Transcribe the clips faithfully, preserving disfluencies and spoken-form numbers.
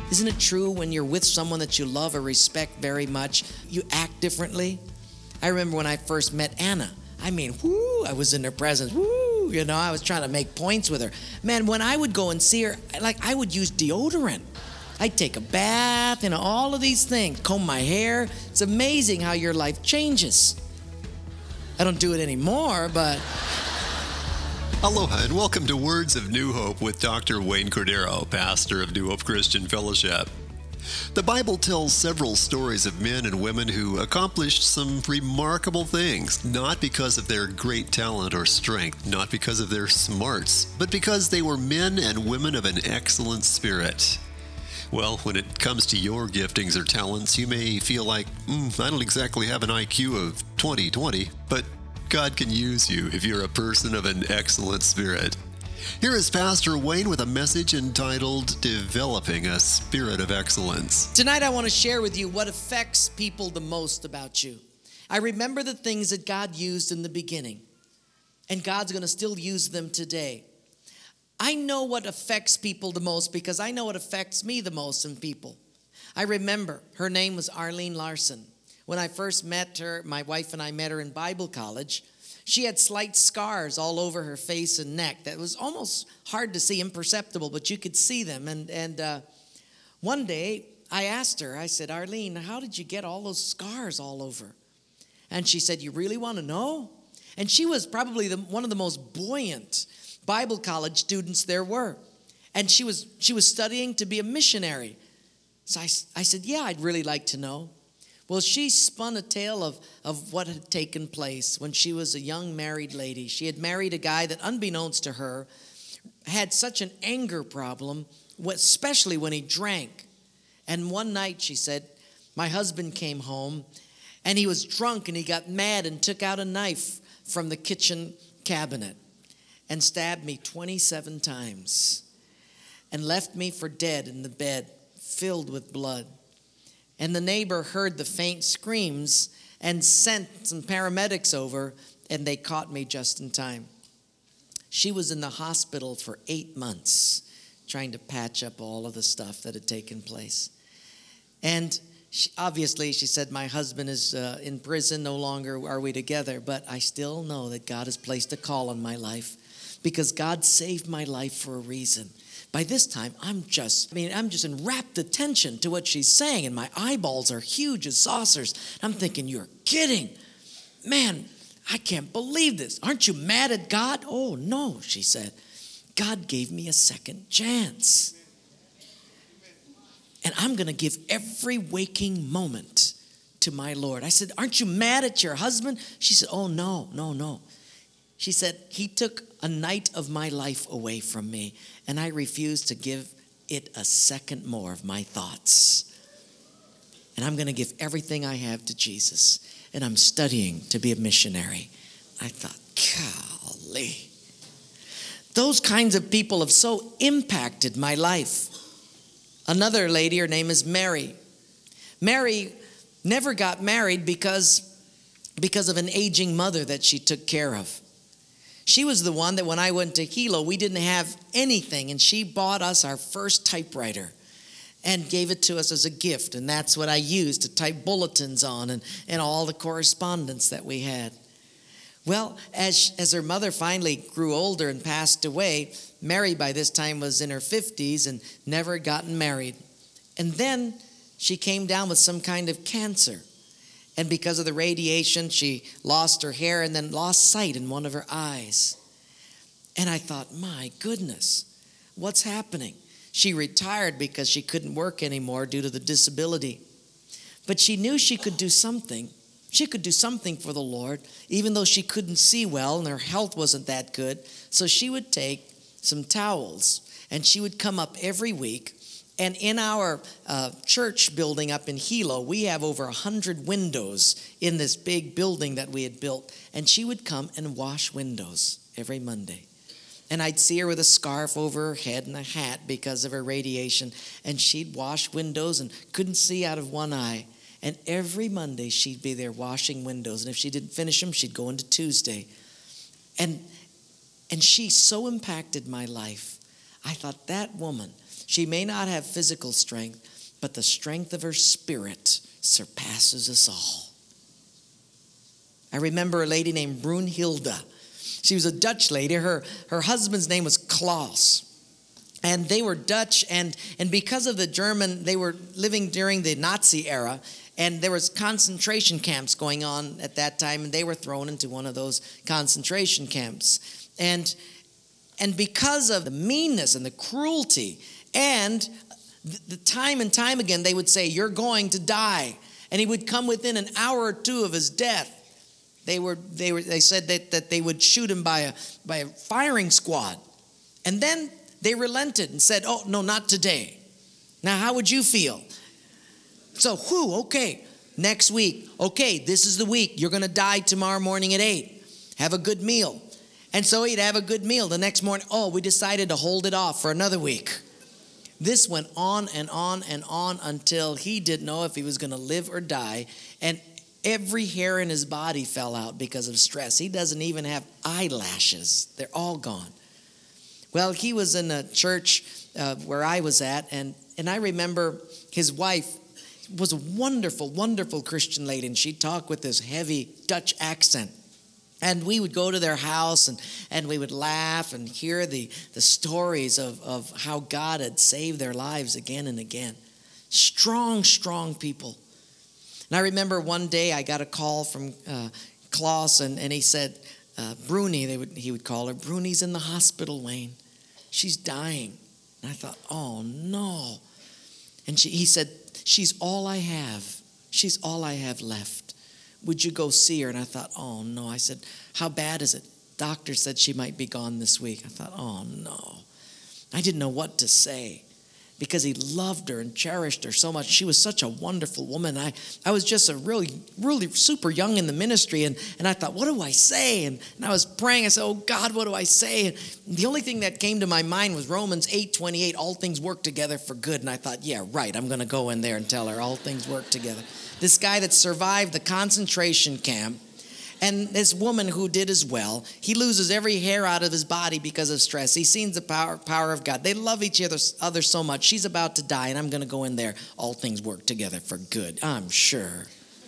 Isn't it true when you're with someone that you love or respect very much, you act differently? I remember when I first met Anna. I mean, whoo, I was in her presence. Whoo, you know, I was trying to make points with her. Man, when I would go and see her, like I would use deodorant. I'd take a bath, you know, all of these things, comb my hair. It's amazing how your life changes. I don't do it anymore, but... Aloha and welcome to Words of New Hope with Doctor Wayne Cordero, pastor of New Hope Christian Fellowship. The Bible tells several stories of men and women who accomplished some remarkable things, not because of their great talent or strength, not because of their smarts, but because they were men and women of an excellent spirit. Well, when it comes to your giftings or talents, you may feel like, mm, I don't exactly have an I Q of twenty twenty, but God can use you if you're a person of an excellent spirit. Here is Pastor Wayne with a message entitled, Developing a Spirit of Excellence. Tonight I want to share with you what affects people the most about you. I remember the things that God used in the beginning, and God's going to still use them today. I know what affects people the most because I know what affects me the most in people. I remember her name was Arlene Larson. When I first met her, my wife and I met her in Bible college. She had slight scars all over her face and neck that was almost hard to see, imperceptible, but you could see them. And, and uh, one day I asked her, I said, Arlene, how did you get all those scars all over? And she said, you really want to know? And she was probably the, one of the most buoyant Bible college students there were. And she was, she was studying to be a missionary. So I, I said, yeah, I'd really like to know. Well, she spun a tale of, of what had taken place when she was a young married lady. She had married a guy that, unbeknownst to her, had such an anger problem, especially when he drank. And one night, she said, my husband came home, and he was drunk, and he got mad and took out a knife from the kitchen cabinet and stabbed me twenty-seven times and left me for dead in the bed, filled with blood. And the neighbor heard the faint screams and sent some paramedics over, and they caught me just in time. She was in the hospital for eight months trying to patch up all of the stuff that had taken place. And she, obviously, she said, my husband is uh, in prison, no longer are we together, but I still know that God has placed a call on my life because God saved my life for a reason. By this time, I'm just, I mean, I'm just in rapt attention to what she's saying, and my eyeballs are huge as saucers. I'm thinking, you're kidding. Man, I can't believe this. Aren't you mad at God? Oh, no, she said. God gave me a second chance. And I'm going to give every waking moment to my Lord. I said, aren't you mad at your husband? She said, oh, no, no, no. She said, he took a night of my life away from me, and I refuse to give it a second more of my thoughts. And I'm going to give everything I have to Jesus, and I'm studying to be a missionary. I thought, golly. Those kinds of people have so impacted my life. Another lady, her name is Mary. Mary never got married because, because of an aging mother that she took care of. She was the one that when I went to Hilo, we didn't have anything, and she bought us our first typewriter and gave it to us as a gift, and that's what I used to type bulletins on and, and all the correspondence that we had. Well, as, as her mother finally grew older and passed away, Mary by this time was in her fifties and never gotten married. And then she came down with some kind of cancer. And because of the radiation, she lost her hair and then lost sight in one of her eyes. And I thought, my goodness, what's happening? She retired because she couldn't work anymore due to the disability. But she knew she could do something. She could do something for the Lord, even though she couldn't see well and her health wasn't that good. So she would take some towels and she would come up every week. And in our uh, church building up in Hilo, we have over one hundred windows in this big building that we had built. And she would come and wash windows every Monday. And I'd see her with a scarf over her head and a hat because of her radiation. And she'd wash windows and couldn't see out of one eye. And every Monday, she'd be there washing windows. And if she didn't finish them, she'd go into Tuesday. And, and she so impacted my life. I thought, that woman, she may not have physical strength, but the strength of her spirit surpasses us all. I remember a lady named Brunhilde. She was a Dutch lady. Her, her husband's name was Klaus. And they were Dutch, and, and because of the German, they were living during the Nazi era, and there was concentration camps going on at that time, and they were thrown into one of those concentration camps. And, and because of the meanness and the cruelty, and the, the time and time again, they would say, you're going to die. And he would come within an hour or two of his death. They were, they were, they said that, that they would shoot him by a, by a firing squad. And then they relented and said, oh, no, not today. Now, how would you feel? So, whew, okay, next week. Okay, this is the week. You're going to die tomorrow morning at eight. Have a good meal. And so he'd have a good meal. The next morning, oh, we decided to hold it off for another week. This went on and on and on until he didn't know if he was going to live or die. And every hair in his body fell out because of stress. He doesn't even have eyelashes. They're all gone. Well, he was in a church uh, where I was at, and, and I remember his wife was a wonderful, wonderful Christian lady, and she'd talk with this heavy Dutch accent. And we would go to their house, and, and we would laugh and hear the, the stories of, of how God had saved their lives again and again. Strong, strong people. And I remember one day I got a call from uh, Klaus, and, and he said, uh, Bruni, they would, he would call her, Bruni's in the hospital, Wayne. She's dying. And I thought, oh, no. And she, he said, she's all I have. She's all I have left. Would you go see her? And I thought, oh, no. I said, how bad is it? Doctor said she might be gone this week. I thought, oh, no. I didn't know what to say because he loved her and cherished her so much. She was such a wonderful woman. I, I was just a really, really super young in the ministry, and, and I thought, what do I say? And, and I was praying. I said, oh, God, what do I say? And the only thing that came to my mind was Romans eight twenty-eight, all things work together for good. And I thought, yeah, right, I'm going to go in there and tell her all things work together. This guy that survived the concentration camp, and this woman who did as well, he loses every hair out of his body because of stress. He sees the power, power of God. They love each other, other so much. She's about to die, and I'm going to go in there. All things work together for good, I'm sure.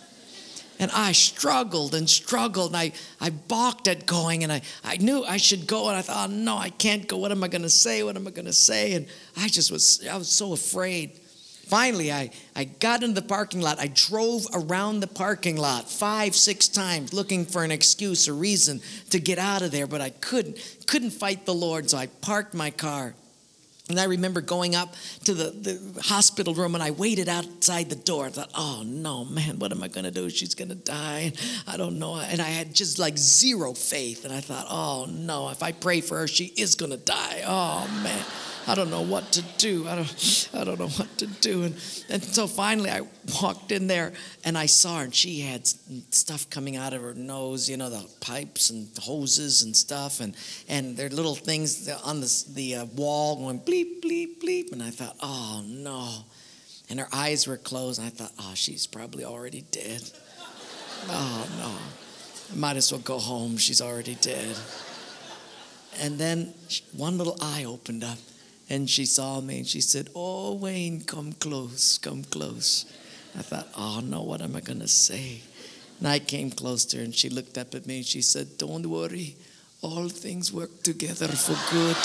And I struggled and struggled, and I, I balked at going, and I, I knew I should go, and I thought, oh, no, I can't go. What am I going to say? What am I going to say? And I just was, I was so afraid. Finally, I, I got into the parking lot. I drove around the parking lot five, six times looking for an excuse or reason to get out of there, but I couldn't, couldn't fight the Lord, so I parked my car. And I remember going up to the, the hospital room, and I waited outside the door. I thought, oh, no, man, what am I going to do? She's going to die. And I don't know. And I had just like zero faith. And I thought, oh, no, if I pray for her, she is going to die. Oh, man. I don't know what to do. I don't, I don't know what to do. And, and so finally I walked in there and I saw her, and she had stuff coming out of her nose, you know, the pipes and hoses and stuff. And, and there are little things on the, the uh, wall going bleep, bleep, bleep. And I thought, oh, no. And her eyes were closed. And I thought, oh, she's probably already dead. Oh, no. I might as well go home. She's already dead. And then one little eye opened up. And she saw me and she said, oh, Wayne, come close, come close. I thought, oh, no, what am I going to say? And I came close to her and she looked up at me and she said, don't worry, all things work together for good.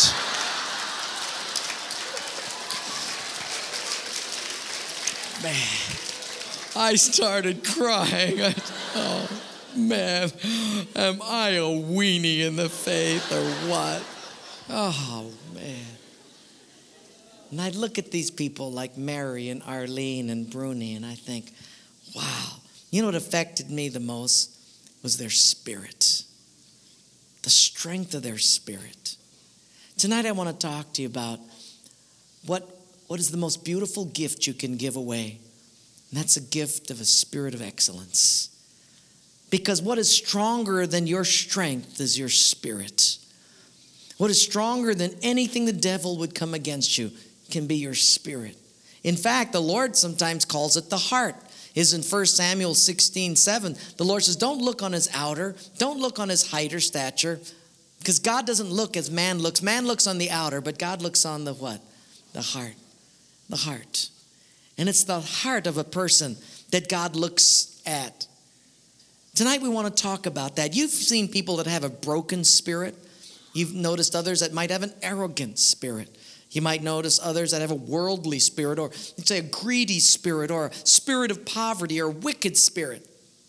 Man, I started crying. I, oh, man, am I a weenie in the faith or what? Oh, man. And I look at these people like Mary and Arlene and Bruni, and I think, wow. You know what affected me the most was their spirit, the strength of their spirit. Tonight I want to talk to you about what, what is the most beautiful gift you can give away. And that's a gift of a spirit of excellence. Because what is stronger than your strength is your spirit. What is stronger than anything the devil would come against you can be your spirit. In fact, the Lord sometimes calls it the heart. Is in First Samuel sixteen seven. The Lord says, don't look on his outer, don't look on his height or stature. Because God doesn't look as man looks. Man looks on the outer, but God looks on the what? The heart. The heart. And it's the heart of a person that God looks at. Tonight we want to talk about that. You've seen people that have a broken spirit. You've noticed others that might have an arrogant spirit. You might notice others that have a worldly spirit, or let's say a greedy spirit, or a spirit of poverty, or a wicked spirit.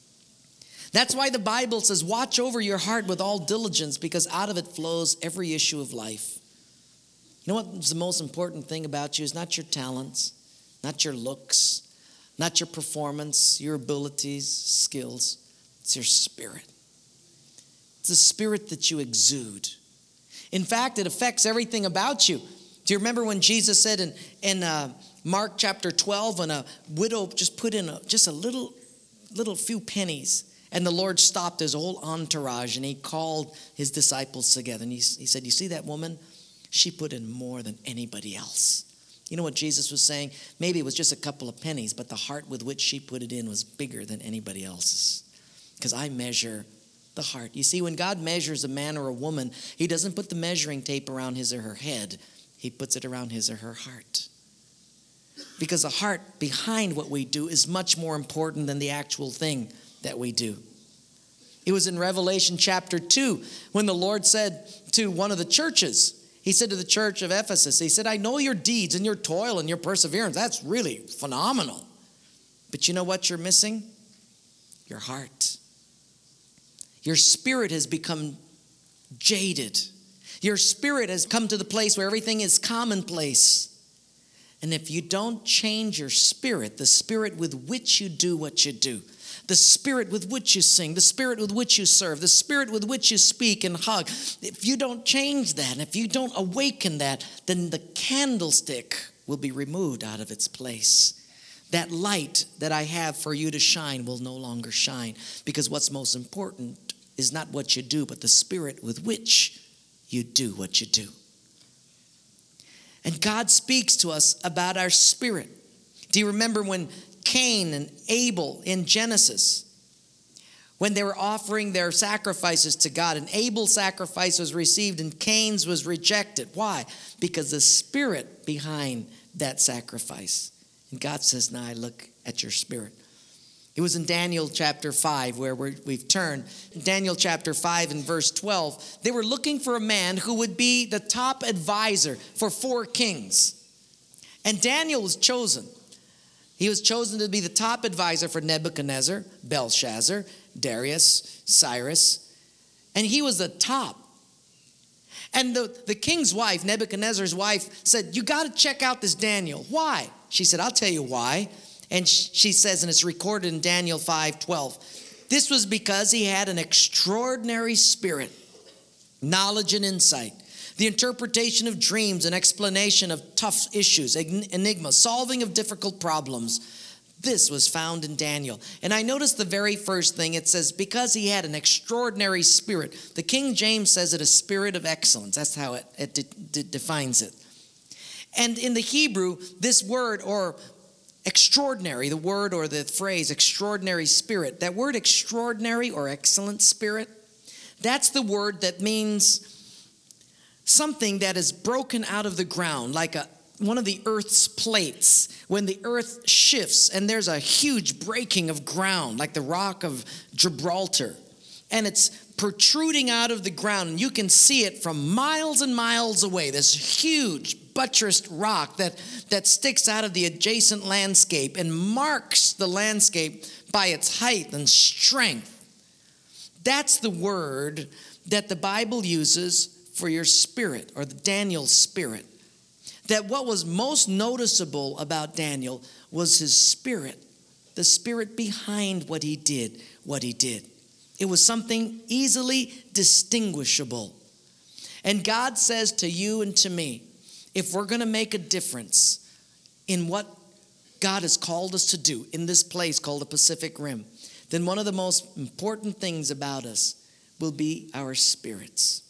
That's why the Bible says, watch over your heart with all diligence, because out of it flows every issue of life. You know what's the most important thing about you is not your talents, not your looks, not your performance, your abilities, skills. It's your spirit. It's the spirit that you exude. In fact, it affects everything about you. Do you remember when Jesus said in, in uh, Mark chapter twelve, when a widow just put in a, just a little, little few pennies, and the Lord stopped his whole entourage and he called his disciples together. And he, he said, you see that woman? She put in more than anybody else. You know what Jesus was saying? Maybe it was just a couple of pennies, but the heart with which she put it in was bigger than anybody else's. Because I measure the heart. You see, when God measures a man or a woman, he doesn't put the measuring tape around his or her head. He puts it around his or her heart. Because the heart behind what we do is much more important than the actual thing that we do. It was in Revelation chapter two when the Lord said to one of the churches, he said to the church of Ephesus, he said, I know your deeds and your toil and your perseverance. That's really phenomenal. But you know what you're missing? Your heart. Your spirit has become jaded. Your spirit has come to the place where everything is commonplace. And if you don't change your spirit, the spirit with which you do what you do, the spirit with which you sing, the spirit with which you serve, the spirit with which you speak and hug, if you don't change that, and if you don't awaken that, then the candlestick will be removed out of its place. That light that I have for you to shine will no longer shine, because what's most important is not what you do, but the spirit with which you do what you do. And God speaks to us about our spirit. Do you remember when Cain and Abel in Genesis, when they were offering their sacrifices to God, and Abel's sacrifice was received and Cain's was rejected? Why? Because the spirit behind that sacrifice. And God says, now I look at your spirit. It was in Daniel chapter five where we're, we've turned. In Daniel chapter five and verse twelve, they were looking for a man who would be the top advisor for four kings. And Daniel was chosen. He was chosen to be the top advisor for Nebuchadnezzar, Belshazzar, Darius, Cyrus. And he was the top. And the, the king's wife, Nebuchadnezzar's wife, said, you got to check out this Daniel. Why? She said, I'll tell you why. And she says, and it's recorded in Daniel five twelve, this was because he had an extraordinary spirit, knowledge and insight, the interpretation of dreams and explanation of tough issues, enigmas, solving of difficult problems. This was found in Daniel. And I noticed the very first thing, it says, because he had an extraordinary spirit. The King James says it a spirit of excellence. That's how it, it de- de- defines it. And in the Hebrew, this word, or extraordinary, the word or the phrase extraordinary spirit, that word extraordinary or excellent spirit, that's the word that means something that is broken out of the ground, like a one of the earth's plates. When the earth shifts and there's a huge breaking of ground, like the rock of Gibraltar, and it's protruding out of the ground, and you can see it from miles and miles away, this huge buttressed rock that, that sticks out of the adjacent landscape and marks the landscape by its height and strength. That's the word that the Bible uses for your spirit, or the Daniel spirit. That what was most noticeable about Daniel was his spirit, the spirit behind what he did, what he did. It was something easily distinguishable. And God says to you and to me, if we're going to make a difference in what God has called us to do in this place called the Pacific Rim, then one of the most important things about us will be our spirits.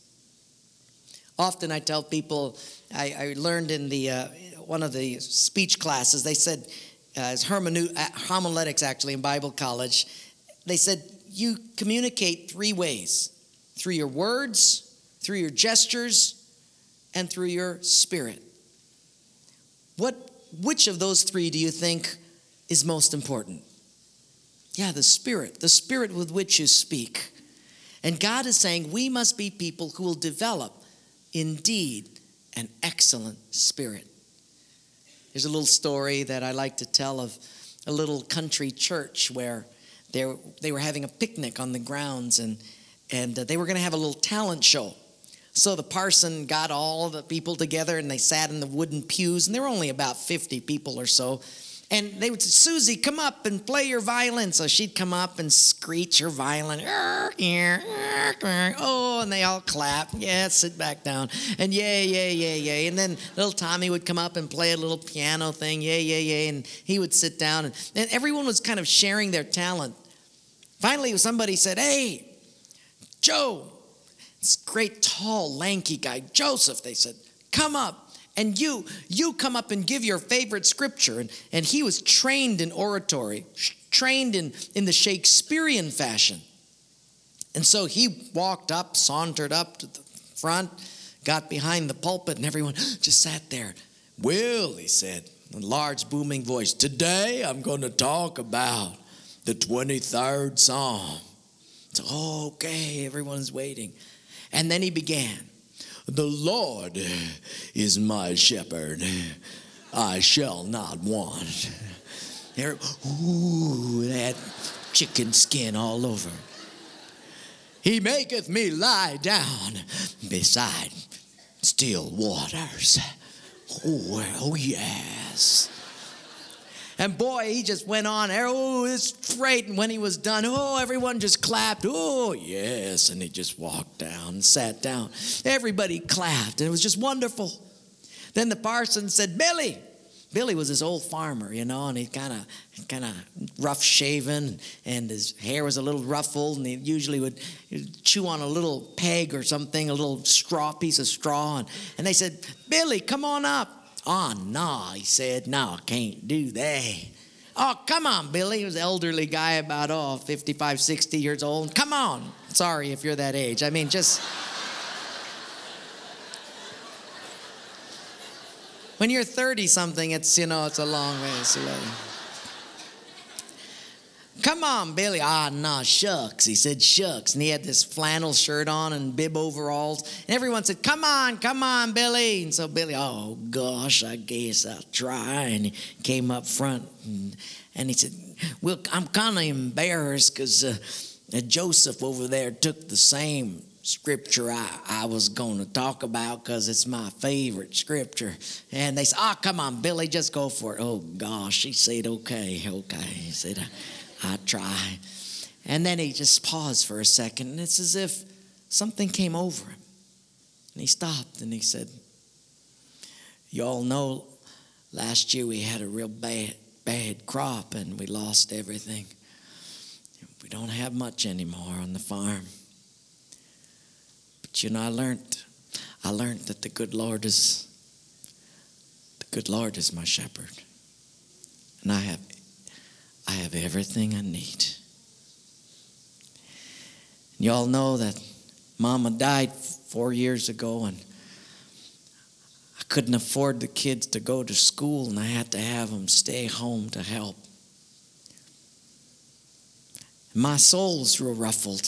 Often I tell people, I, I learned in the uh, one of the speech classes, they said, uh, it's hermeneu- uh, homiletics actually in Bible college, they said you communicate three ways: through your words, through your gestures, and through your spirit. What, which of those three do you think is most important? Yeah, the spirit, the spirit with which you speak. And God is saying we must be people who will develop indeed an excellent spirit. There's a little story that I like to tell of a little country church where they were, they were having a picnic on the grounds, and, and they were going to have a little talent show. So the parson got all the people together, and they sat in the wooden pews, and there were only about fifty people or so. And they would say, Susie, come up and play your violin. So she'd come up and screech her violin. Oh, and they all clap. Yeah, sit back down. And yay, yay, yay, yay. And then little Tommy would come up and play a little piano thing. Yay, yay, yay. And he would sit down. And, and everyone was kind of sharing their talent. Finally, somebody said, hey, Joe, this great, tall, lanky guy, Joseph, they said, come up. And you, you come up and give your favorite scripture. And, and he was trained in oratory, trained in, in the Shakespearean fashion. And so he walked up, sauntered up to the front, got behind the pulpit, and everyone just sat there. Well, he said, in a large booming voice, today I'm going to talk about the twenty-third Psalm. So, okay, everyone's waiting. And then he began. The Lord is my shepherd, I shall not want. There, ooh, that chicken skin all over. He maketh me lie down beside still waters. Oh, oh yes. And boy, he just went on. Oh, it's great. And when he was done, oh, everyone just clapped. Oh, yes. And he just walked down and sat down. Everybody clapped. And it was just wonderful. Then the parson said, Billy. Billy was this old farmer, you know, and he kind of kind of rough shaven, and his hair was a little ruffled, and he usually would chew on a little peg or something, a little straw, piece of straw. And, and they said, Billy, come on up. Oh, no, he said, no, I can't do that. Oh, come on, Billy. He was an elderly guy, about, oh, fifty-five, sixty years old. Come on. Sorry if you're that age. I mean, just... when you're thirty-something, it's, you know, it's a long ways away. Come on, Billy. Ah, no, shucks. He said, shucks. And he had this flannel shirt on and bib overalls. And everyone said, come on, come on, Billy. And so Billy, oh, gosh, I guess I'll try. And he came up front. And, and he said, well, I'm kind of embarrassed because uh, Joseph over there took the same scripture I, I was going to talk about because it's my favorite scripture. And they said, oh, come on, Billy, just go for it. Oh, gosh. He said, okay, okay. He said, I try. And then he just paused for a second, and it's as if something came over him. And he stopped, and he said, you all know last year we had a real bad, bad crop, and we lost everything. We don't have much anymore on the farm. But you know, I learned, I learned that the good Lord is, the good Lord is my shepherd. And I have I have everything I need. And you all know that Mama died four years ago, and I couldn't afford the kids to go to school, and I had to have them stay home to help. And my soul was real ruffled.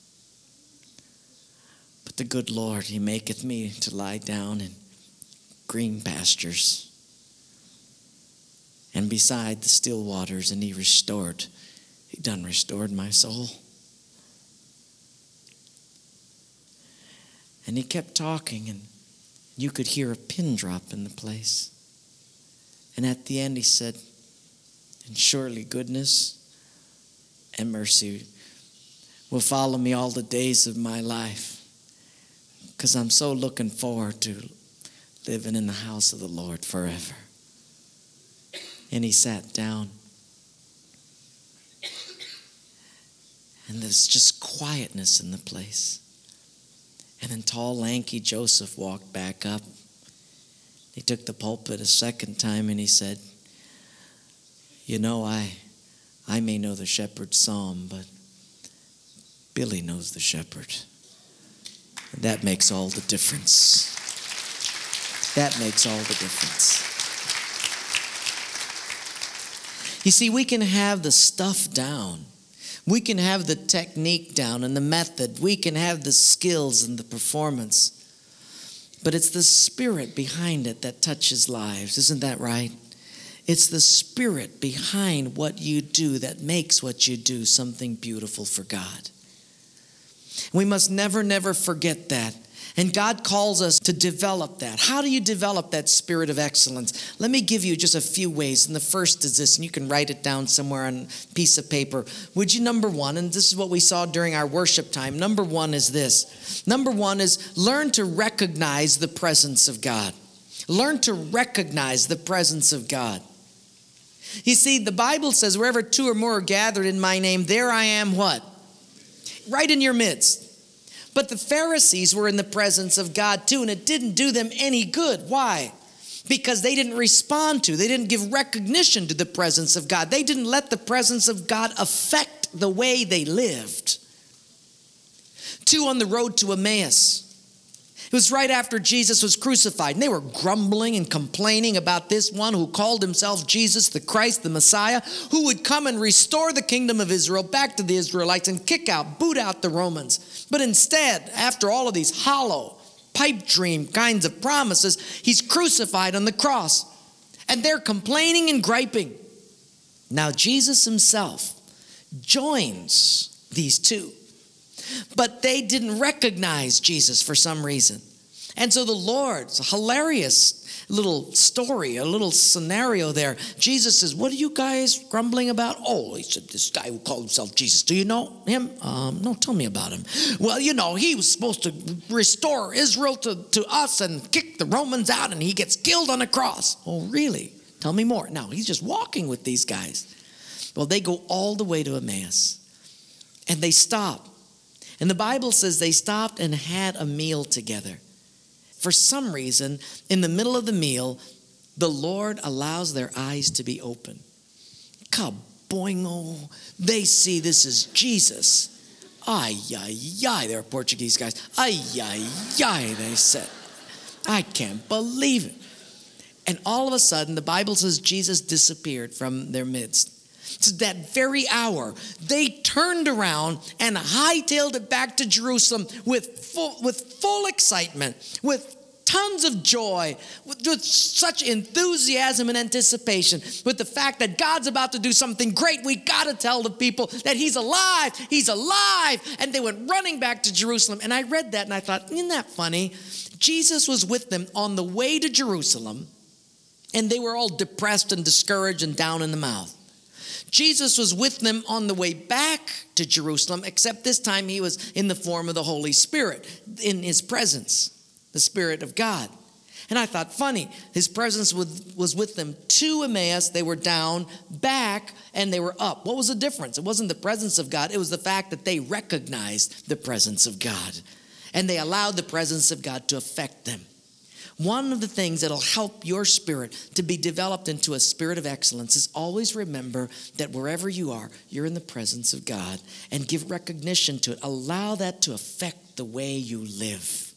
But the good Lord, He maketh me to lie down in green pastures and beside the still waters, and He restored, He done restored my soul. And He kept talking, and you could hear a pin drop in the place. And at the end He said, and surely goodness and mercy will follow me all the days of my life, because I'm so looking forward to living in the house of the Lord forever. And he sat down. And there's just quietness in the place. And then tall, lanky Joseph walked back up. He took the pulpit a second time and he said, you know, I, I may know the shepherd's psalm, but Billy knows the shepherd. That makes all the difference. That makes all the difference. You see, we can have the stuff down. We can have the technique down and the method. We can have the skills and the performance. But it's the Spirit behind it that touches lives. Isn't that right? It's the Spirit behind what you do that makes what you do something beautiful for God. We must never, never forget that. And God calls us to develop that. How do you develop that spirit of excellence? Let me give you just a few ways. And the first is this, and you can write it down somewhere on a piece of paper. Would you, number one, and this is what we saw during our worship time. Number one is this. Number one is learn to recognize the presence of God. Learn to recognize the presence of God. You see, the Bible says, wherever two or more are gathered in my name, there I am what? Right in your midst. But the Pharisees were in the presence of God too, and it didn't do them any good. Why? Because they didn't respond to, they didn't give recognition to the presence of God. They didn't let the presence of God affect the way they lived. Two on the road to Emmaus. It was right after Jesus was crucified, and they were grumbling and complaining about this one who called himself Jesus, the Christ, the Messiah, who would come and restore the kingdom of Israel back to the Israelites and kick out, boot out the Romans. But instead, after all of these hollow, pipe dream kinds of promises, he's crucified on the cross. And they're complaining and griping. Now, Jesus himself joins these two. But they didn't recognize Jesus for some reason. And so the Lord, it's a hilarious little story, a little scenario there. Jesus says, what are you guys grumbling about? Oh, he said, this guy who called himself Jesus. Do you know him? Um, no, tell me about him. Well, you know, he was supposed to restore Israel to, to us and kick the Romans out, and he gets killed on a cross. Oh, really? Tell me more. Now, he's just walking with these guys. Well, they go all the way to Emmaus, and they stop. And the Bible says they stopped and had a meal together. For some reason, in the middle of the meal, the Lord allows their eyes to be open. Kaboingo. They see this is Jesus. Ay, ay, ay. They're Portuguese guys. Ay, ay, ay, they said. I can't believe it. And all of a sudden, the Bible says Jesus disappeared from their midst. So that very hour, they turned around and hightailed it back to Jerusalem with full, with full excitement, with tons of joy, with, with such enthusiasm and anticipation, with the fact that God's about to do something great. We got to tell the people that he's alive, he's alive. And they went running back to Jerusalem. And I read that and I thought, isn't that funny? Jesus was with them on the way to Jerusalem, and they were all depressed and discouraged and down in the mouth. Jesus was with them on the way back to Jerusalem, except this time he was in the form of the Holy Spirit, in his presence, the Spirit of God. And I thought, funny, his presence was with them to Emmaus. They were down, back, and they were up. What was the difference? It wasn't the presence of God. It was the fact that they recognized the presence of God, and they allowed the presence of God to affect them. One of the things that'll help your spirit to be developed into a spirit of excellence is always remember that wherever you are, you're in the presence of God, and give recognition to it. Allow that to affect the way you live.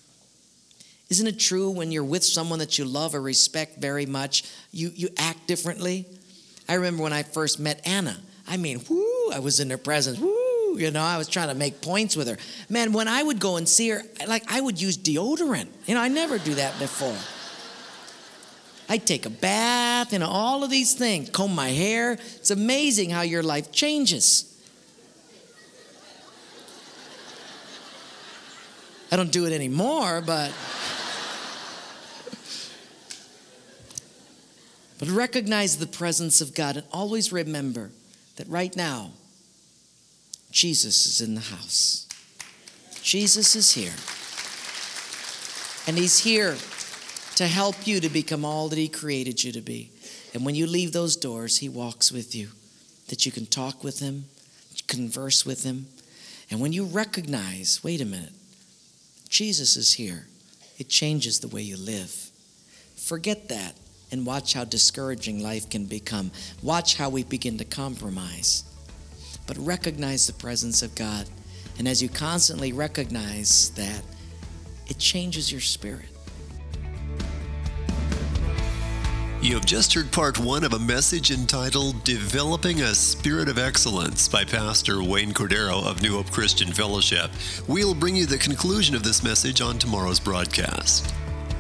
Isn't it true when you're with someone that you love or respect very much, you, you act differently? I remember when I first met Anna. I mean, whoo, I was in her presence. Whoo. You know, I was trying to make points with her. Man, when I would go and see her, like I would use deodorant. You know, I never do that before. I'd take a bath, you know, all of these things, comb my hair. It's amazing how your life changes. I don't do it anymore, but... But recognize the presence of God, and always remember that right now, Jesus is in the house. Jesus is here. And he's here to help you to become all that he created you to be. And when you leave those doors, he walks with you, that you can talk with him, converse with him. And when you recognize, wait a minute, Jesus is here, it changes the way you live. Forget that and watch how discouraging life can become. Watch how we begin to compromise. But recognize the presence of God. And as you constantly recognize that, it changes your spirit. You have just heard part one of a message entitled Developing a Spirit of Excellence by Pastor Wayne Cordero of New Hope Christian Fellowship. We'll bring you the conclusion of this message on tomorrow's broadcast.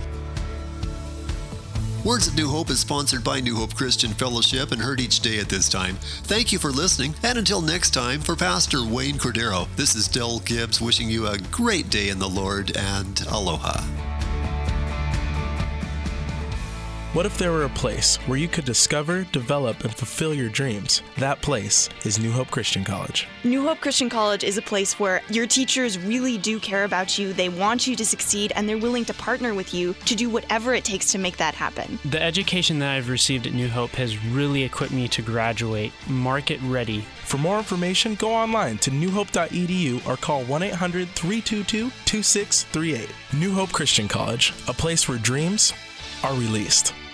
Words of New Hope is sponsored by New Hope Christian Fellowship and heard each day at this time. Thank you for listening, and until next time, for Pastor Wayne Cordero, this is Del Gibbs wishing you a great day in the Lord, and aloha. What if there were a place where you could discover, develop, and fulfill your dreams? That place is New Hope Christian College. New Hope Christian College is a place where your teachers really do care about you, they want you to succeed, and they're willing to partner with you to do whatever it takes to make that happen. The education that I've received at New Hope has really equipped me to graduate market ready. For more information, go online to new hope dot e d u or call one eight hundred, three two two, two six three eight. New Hope Christian College, a place where dreams are released.